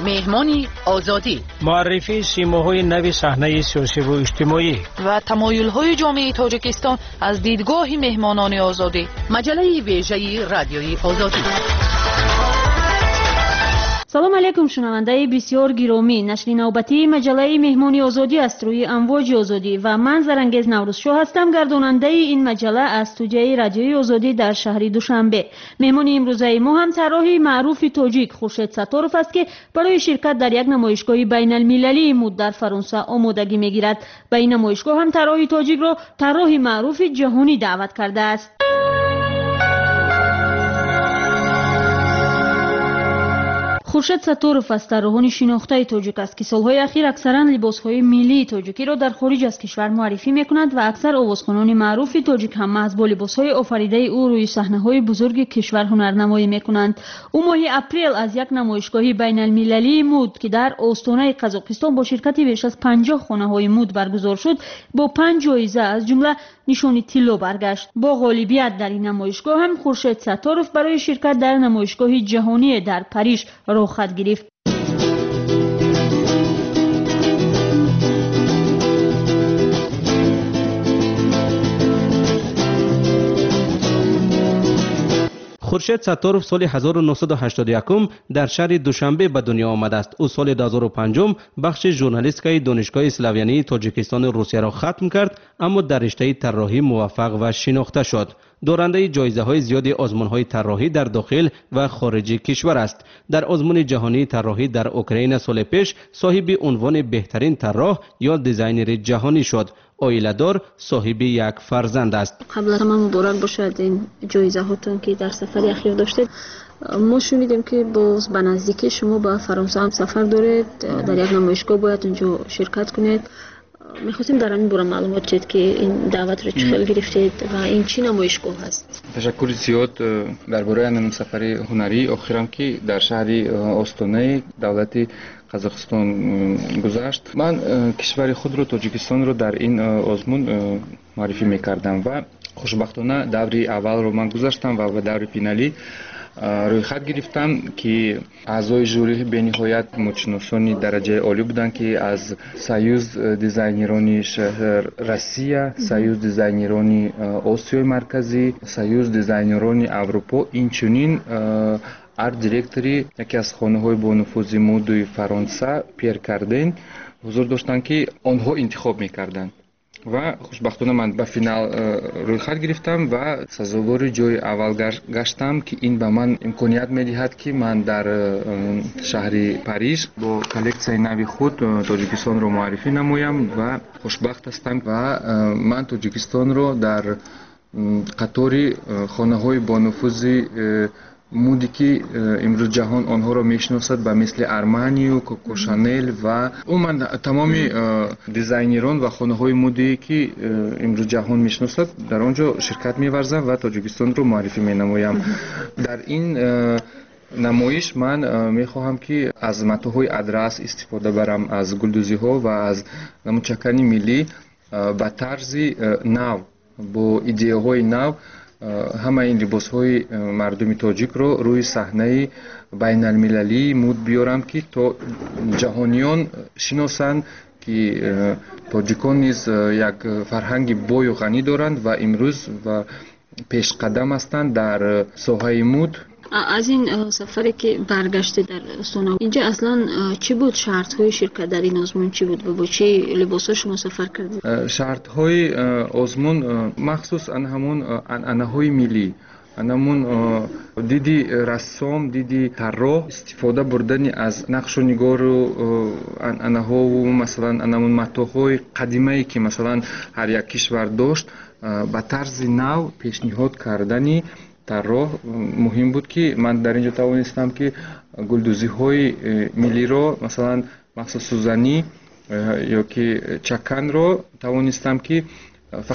مهمانی آزادی، معرفی سیماهای نوی صحنه سیاسی و اجتماعی و تمایل‌های جامعه تاجیکستان از دیدگاه مهمانان آزادی. مجله ویژه رادیوی آزادی. سلام علیکم شنونده بسیار گرامی، نشر نوبتی مجله مهمانی آزادی است روی امواج آزادی و من زرنگیز نوروزشو هستم، گرداننده این مجله از استودیوی رادیوی آزادی در شهر دوشنبه. مهمان امروزه ما هم طراح معروف تاجیک خورشید ستاروف است که برای شرکت در یک نمایشگاه بین المللی مود در فرانسه آمادگی میگیرد. به این نمایشگاه هم طراح تاجیک را طراح معروف جهانی دعوت کرده است. خورشید ستاروف از طراحان شناخته تاجیک است که سالهای اخیر اکثرا لباسهای ملی تاجیکی را در خارج از کشور معرفی می‌کند و اکثر آوازخوانان معروف تاجیک هم محض با لباسهای آفریده او روی صحنه‌های بزرگ کشور هنرنمایی می‌کنند. او ماه اپریل از یک نمایشگاه بین المللی مود که در استان قزاقستان با شرکت بیش از 50 خانه‌های مود برگزار شد با 5 جایزه از جمله نشان طلا برگشت. با غالبیت در این نمایشگاه هم خورشید ستاروف برای شرکت در نمایشگاه جهانی در پاریس خط گرفت. خورشید ستاروف سال 1981 در شهر دوشنبه به دنیا آمده است. او سال 2005 بخش ژورنالیستیک دانشگاه اسلاویانی تاجیکستان روسیه را ختم کرد، اما در رشته طراحی موفق و شناخته شد. دارنده جایزه‌های زیاد آزمون‌های طراحی در داخل و خارج کشور است. در آزمون جهانی طراحی در اوکراین سال پیش صاحب عنوان بهترین طراح یا دیزاینر جهانی شد. عائله‌دار، صاحب یک فرزند است. قبل از همه مبارک باشد این جایزه هاتون که در سفر اخیر داشتید. ما شنیدیم که باز به نزدیکی شما به فرانسه هم سفر دارید، در یک نمایشگاه باید اونجا شرکت کنید. می‌خواستیم در همین باره معلومات چید که این دعوت رو چه خیلی گرفتید و این چی نمایشگاه هست؟ تشکر زیاد درباره این سفر هنری اخیرم که در شهر استانه دولت قزاقستان گذشت. من کشور خود رو تاجیکستان رو در این آزمون معرفی می‌کردم و خوشبختانه دوری اول رو من گذاشتم و به دور فینالی روی خط گرفتم که اعضای ژوری به نهایت متشناسانی درجه عالی بودند که از سایوز دیزاینرانی شهر روسیه، سایوز دیزاینرانی آسیای مرکزی، سایوز دیزاینرانی اروپا، اینچنین آرت دیرکتوری یکی از خانه‌های با نفوذ مدوی فرانسه پیر کردن حضور داشتند که آنها انتخاب می‌کردند و خوشبختانه من به فینال روی خط گرفتم و سزاوار جای اول گشتم که این به من امکانیت می‌دهد که من در شهر پاریس با کلکسیون نوی خود تاجیکستان رو معرفی نمایم و خوشبخت هستم و من تاجیکستان رو در قطار خانه‌های با نفوذ مودی که امروز جهان آنها را میشناسد به مثل ارمانی و کوکو شانل و عموما تمام دیزاینران و خانه های مودی که امروز جهان میشناسد در آنجا شرکت می‌ورزم و تاجیکستان رو معرفی می‌نمایم. در این نمایش من میخواهم که از متاح‌های ادرس استفاده برم، از گلدوزی‌ها و از نمودچکانی ملی به طرز نو با ایده‌های نو همه این لباس‌های مردم تاجیک رو روی صحنه بین المللی مود بیارم که تا جهانیان شناسند که تاجیکان نیز یک فرهنگ بای و غنی دارند و امروز و پیش قدم هستند در ساحه مود. از این سفری که برگشته در استان اینجا اصلا چی بود؟ شرط‌های شرکت در این آزمون چی بود و با چه لباس‌ها شما سفر کردید؟ شرط‌های آزمون مخصوص همون انعنه‌های ملی، همون دیدی رسام، دیدی طراح استفاده بردن از نقش و نگار و انعنه‌ها و مثلا همون متاح‌های قدیمی که مثلا هر یک کشور داشت به طرز نو پیشنهاد کردنی طراح مهم بود که من در اینجا توانستم که گلدوزی های ملی رو مثلا مخصوص سوزنی یا که چکن رو توانستم که فقط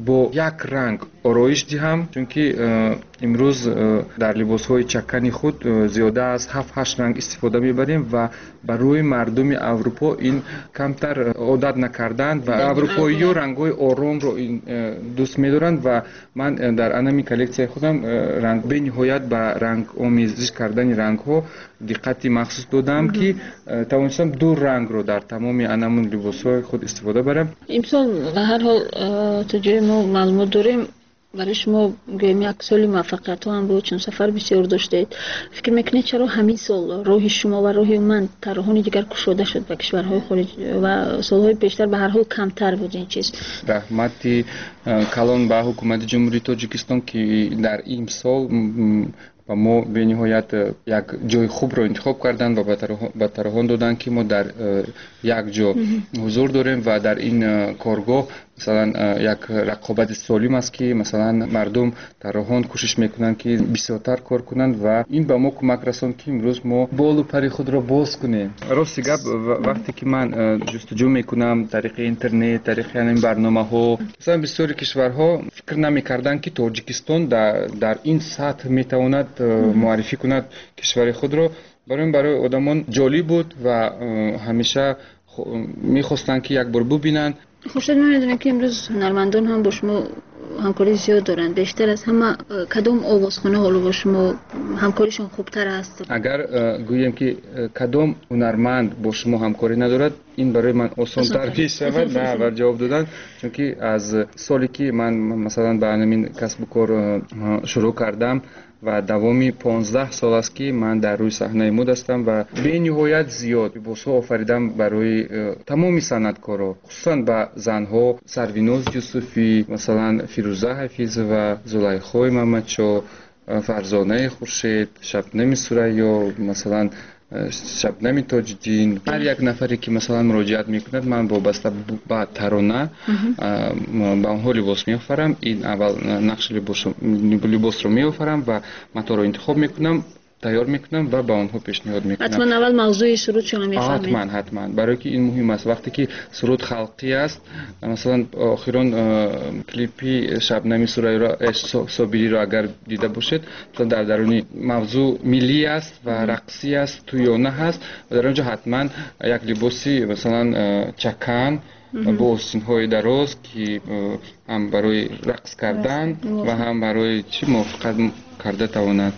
бо як ранг ороиш диҳам, чунки имрӯз дар либосҳои чаккани худ зиёда аз 7-8 ранг истифода мебарем ва барои мардуми Аврупо ин камтар одат накарданд ва аврупоиё рангҳои оромро дӯст медоранд ва ман дар анами коллексияи худам бениҳоят ба рангомезиш кардани рангҳо диққати махсус додам ки тавонистам ду рангро дар тамоми анамун либосҳои худ истифода барам. имсол ба ҳар ҳол то ҷои мо маълумот дорем برای شما گویم یک سال موفقیت هم بود، چون سفر بسیار داشتید. فکر میکنید چرا همین سال راه شما و راه من طراحان دیگر گشوده شد به کشورهای خارج و سالهای پیشتر به هر حال کمتر بود این چیز؟ رحمتی کلان به حکومت جمهوری تاجیکستان که در این سال و ما به نهایت یک جای خوب رو انتخاب کردن و به طراحان دادن که ما در یک جا حضور داریم و در این کارگاه مثلا یک رقابت سالم است که مثلا مردم طراحان کوشش میکنن که بسیارتر کار کنند و این به ما کمک رساند که امروز ما بال و پر خود را باز کنیم. راستی گپ وقتی که من جستجو میکنم طریق اینترنت، طریق این برنامه‌ها، مثلا بسیاری کشورها فکر نمیکردن که تاجیکستان در این سطح میتواند معرفی کند کشور خود را. برای آدمان جالب بود و همیشه میخواستن که یک بار ببینن. خورشید من میدونم که امروز هنرمندان هم با شما همکاری زیاد دارند. بیشتر از همه کدام آوازخانه حالا با شما همکاریشون خوبتر است؟ اگر گویم که کدام هنرمند با شما همکاری ندارد، این برای من آسان‌تر پیش شود نه بر جواب دادن، چون که از سالی که من مثلا به همین کسب و کار شروع کردم و دوامی 15 سال است که من در روی صحنه مد هستم و به نهایت زیاد لباس‌ها آفریدم برای تمام صنعتکارا، خصوصا به زنها، سرویناز یوسفی، مثلا فیروزه حفیظ و زلیخای محمدشاه، فرزانه خورشید، شبنم سریا، مثلا شبنم تاج‌الدین. هر یک نفری که مثلا مراجعت میکند من وابسته به ترانه به آنها لباس میآفرم. این اول نقش لباس رو میآفرم و متا رو انتخاب میکنم، تیار میکنم و به آنها پیشنهاد میکنم. حتما اول موضوع سرود شما میفهمید؟ حتما برای که این مهم است. وقتی که سرود خلقی است، مثلا آخران کلیپی شبنم سریا صابری را اگر دیده باشید، مثلا در درونی موضوع ملی است و رقصی است، تویانه هست و در اونجا حتما یک لباسی مثلا چکن با آستین‌های دراز که هم برای رقص کردن و هم برای چی موافقت کرده تواند.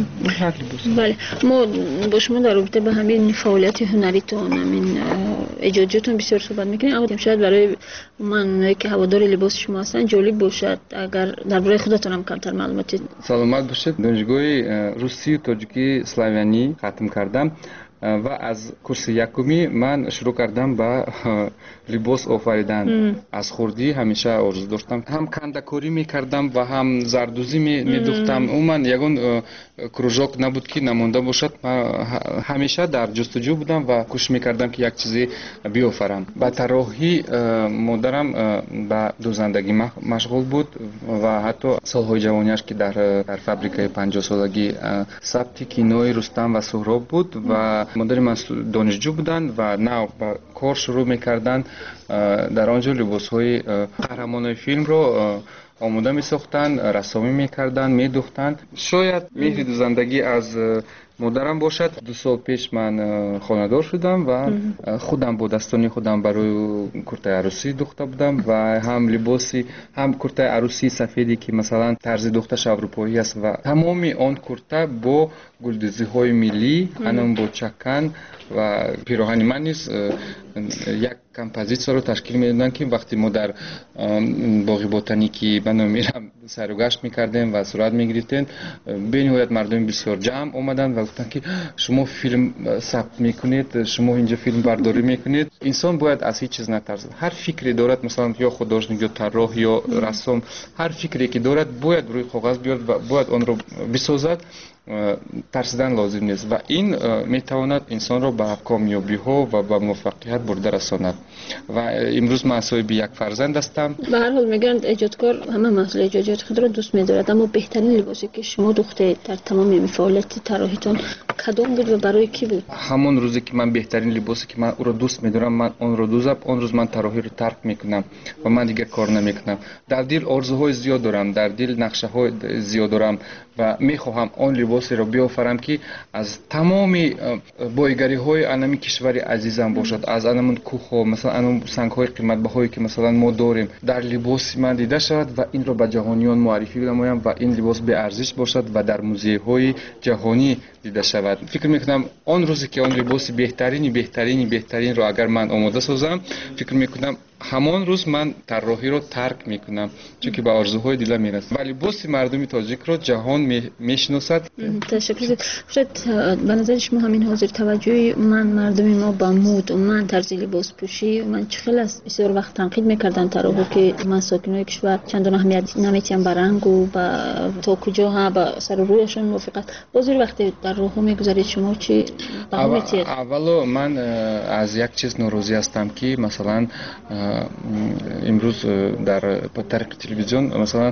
بله، ما با شما در رابطه به همین فعالیت هنریتون، همین اجاجتون بسیار صحبت میکنیم، اما شاید برای من که هوادار لباس شما هستن جالب باشد اگر درباره خودتون هم کمتر معلوماتی. سلامت باشید. دانشگاه روسی و تاجیکی اسلاویانی ختم کردم و از کورس یکمی من شروع کردم با لباس آفریدن. از خردی همیشه آرزو داشتم، هم کندکاری میکردم و هم زردوزی میدوختم. من یگان کروژاک نبود که نمونده باشد. همیشه در جستجو بودم و کوشش میکردم که یک چیزی بیافرم. با طراحی مادرم با دوزندگی مشغول بود و حتی سالهای جوانیش که در فابریکه 50 سالگی ثبت کینوی رستم و سهراب بود و مادر من دانشجو بودند و نه با کار شروع میکردند. در آنجا لباس‌های قهرمانای فیلم رو آماده می‌ساختند، رسامی می‌کردند، می‌دوختند. شاید مهر دوزندگی از مادرم باشد. 2 سال پیش من خانه‌دار شدم و خودم با دستانی خودم برای کرته عروسی دوخته بودم و هم لباسی، هم کرته عروسی سفیدی که مثلا طرز دوختش اروپایی است و تمام آن کرته با گلدوزی‌های ملی، انم با چکن و پیراهن من نیز یک کمپوزیت رو تشکیل میدادن که وقتی ما در باغ بوتانیکی بنا میرم سر و گشت میکردیم و صورت میگرفتیم، به نهایت مردم بسیار جمع اومدن و گفتن که شما فیلم ثبت میکنید، شما اینجا فیلم برداری میکنید. انسان باید از هیچ چیز نترسد. هر فکری دارد، مثلا یا خودداشتنی یا طراح یا رسام، هر فکری که دارد باید روی کاغذ بیارد و باید آن رو بسازد. ترسیدن لازم نیست و این میتواند انسان را به کامیابی ها و به موفقیت برده رساند. و امروز من صاحب یک فرزند هستم. به هر حال میگن ایجادکار همه محصول ایجادات خود را دوست می‌دارد، اما بهترین لباسی که شما دوخته در تمام فعالیت طراحیتون کدام بود و برای کی بود؟ همون روزی که من بهترین لباسی که من او رو دوست می‌دارم من اون رو دوست اون روز من طراحی رو ترک میکنم و من دیگه کار نمیکنم. در دل آرزوهای زیاد دارم، در دل نقشه‌های زیاد دارم و میخواهم اون لباسی رو بیافرم که از تمام بایگری‌های انمی کشور عزیزم باشد، از انمون کوه مثلا انم سنگ‌های قیمت‌بهایی که مثلا ما داریم در لباس من دیده شود و این رو به جهانیان معرفی نمایم و این لباس به ارزش باشد و در موزه‌های جهانی دیده شود. فکر میکنم اون روزی که اون لباس بهترین رو اگر من آماده سازم، فکر میکنم همان روز من طراحی رو ترک میکنم، چون که به آرزوهای دلم میرسه و لباس مردمی تاجیک رو جهان میشناسد. تشکر. شاید به نظر شما همین حاضر توجهی من مردمی ما با مود و من طرز لباس پوشی و من خیلی بسیار وقت تنقید میکردن طراحا که من ساکنای کشور چندان اهمیت نمیتیم به رنگ و تا کجا ها با سر و رویشون موافقت. بازور وقتی در راهو میگذارید شما چی اولو من از یک چیز ناراضی هستم که مثلا امروز در طریق تلویزیون مثلا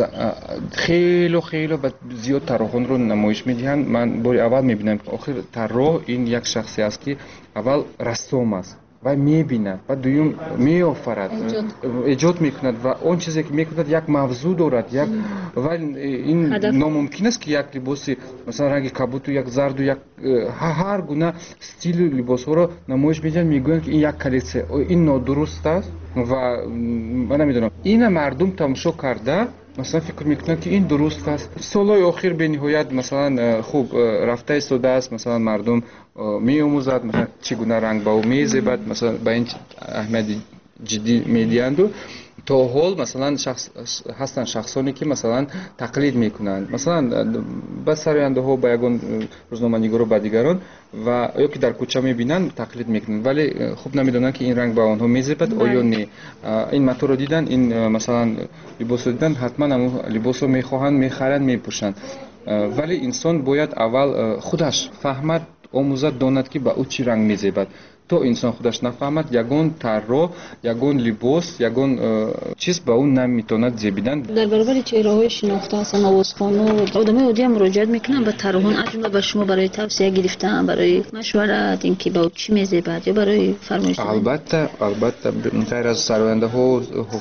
خیلی زیاد طراحان رو نمایش میدهند. من باری اول میبینم که آخر طراح این یک شخصی است که اول رسام است و میبیند و دوم میآفرد، ایجاد میکند و اون چیزی که میکند یک موضوع دارد یک و این ناممکن است که یک لباسی مثلا رنگ کبوت و یک زرد و یک هر گونه استیل لباس ها رو نمایش میدن، میگویند که این یک کلیسه، این نادرست است و من نمیدونم این مردم تماشا کرده مثلا فکر میکنن که این درست است. سالهای آخر به نهایت مثلا خوب رفته ایستاده است، مثلا مردم میآموزد مثلا چگونه رنگ با او میزیبد، مثلا به این اهمیت جدی میدهند و تا حال مثلا هستن شخصانی که مثلا تقلید میکنند، مثلا به سراینده ها با یگان روزنامه‌نگار و با دیگران و یا که در کوچه میبینن تقلید میکنن ولی خوب نمیدونن که این رنگ به آنها میزیبد آیا نه. این متو رو دیدن، این مثلا لباس رو دیدن، حتما هم لباس رو میخواهند میخرند میپوشند، ولی انسان باید اول خودش فهمد آموزد داند که به او چی رنگ میزیبد. تو انسان خودش نفهمد یگان طراح یگان لباس یگان چیز به اون نمیتواند زیبیدن. در برابر چهره‌های شناخته هستن آوازخوان و آدمای عادی هم مراجعت میکنن به طراحان، از جمله به شما برای توصیه گرفتن، برای مشورت اینکه با چی میزیبد یا برای فرمایش. البته غیر از سراینده ها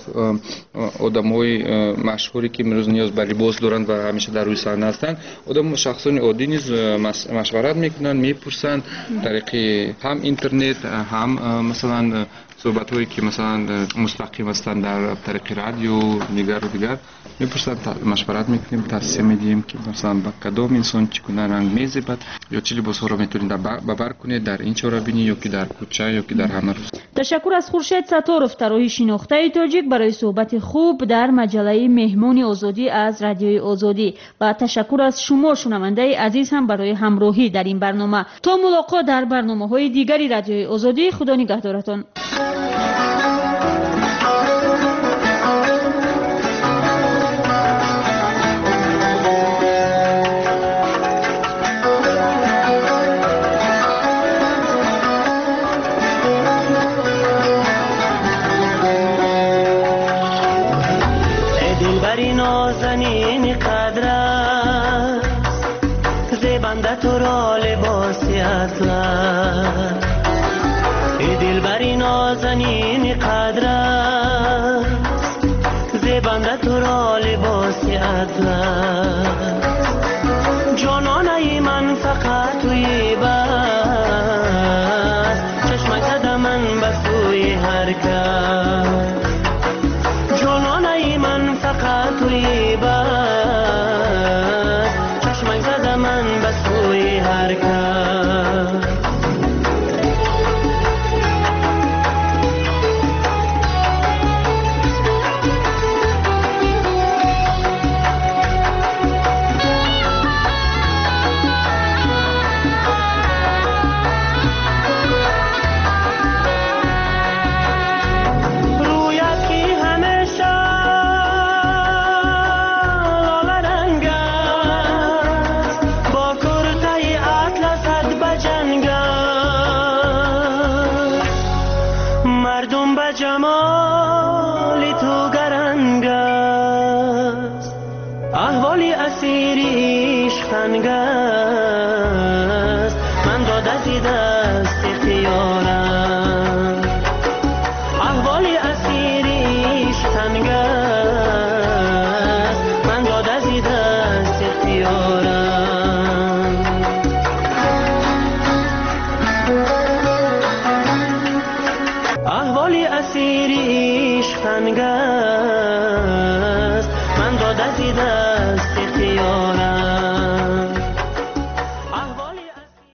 آدمای مشهوری که امروز نیاز به لباس دارند و همیشه در روی صحنه هستند، آدم شخصان عادی نیز مشورت میکنن، میپرسن طریق هم اینترنت هم مثلا صحبت هایی که مثلا مستقیم هستند در طریق رادیو دیگر میپرسن، مشورت میکنیم، توصیه میدیم که مثلا با کدام انسان چگونه رنگ میزیبد یا چه لباس ها رو میتونید ببر کنید در این چهره بینی یا که در کوچه یا که در همه روز. تشکر از خورشید ستارов طراح شناخته تاجیک برای صحبت خوب در مجله مهمون آزادی از رادیوی آزادی و تشکر از شما شنونده عزیز هم برای همراهی در این برنامه. تا ملاقات در برنامه‌های دیگری رادیوی آزادی، خدا نگهدارتان. نازنین قدر است زیبنده تو را لباسی اطلس، ای دلبری نازنین قدر است زیبنده تو را لباسی اطلس، جانانه من فقط توی بس، چشمک زده من به سوی هر کس، جانانه من فقط توی بس، چشمک زده من به سوی هر کس. رسیده